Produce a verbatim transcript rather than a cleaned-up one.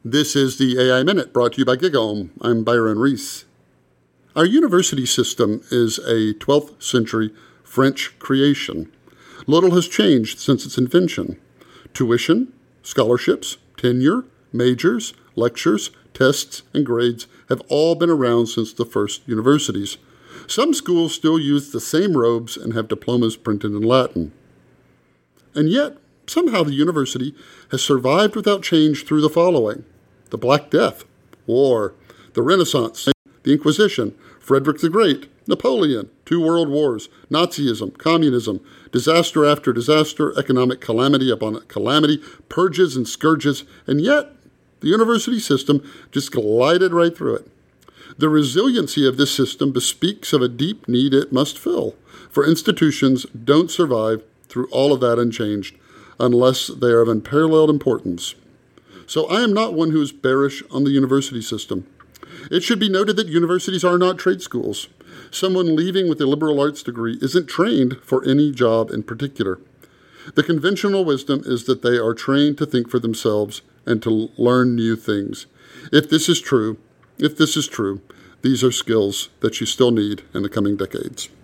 This is the A I Minute, brought to you by GigaOM. I'm Byron Reese. Our university system is a twelfth century French creation. Little has changed since its invention. Tuition, scholarships, tenure, majors, lectures, tests, and grades have all been around since the first universities. Some schools still use the same robes and have diplomas printed in Latin. And yet, somehow the university has survived without change through the following: the Black Death, war, the Renaissance, the Inquisition, Frederick the Great, Napoleon, two world wars, Nazism, communism, disaster after disaster, economic calamity upon calamity, purges and scourges, and yet the university system just glided right through it. The resiliency of this system bespeaks of a deep need it must fill, for institutions don't survive through all of that unchanged unless they are of unparalleled importance. So I am not one who is bearish on the university system. It should be noted that universities are not trade schools. Someone leaving with a liberal arts degree isn't trained for any job in particular. The conventional wisdom is that they are trained to think for themselves and to learn new things. If this is true, if this is true, these are skills that you still need in the coming decades.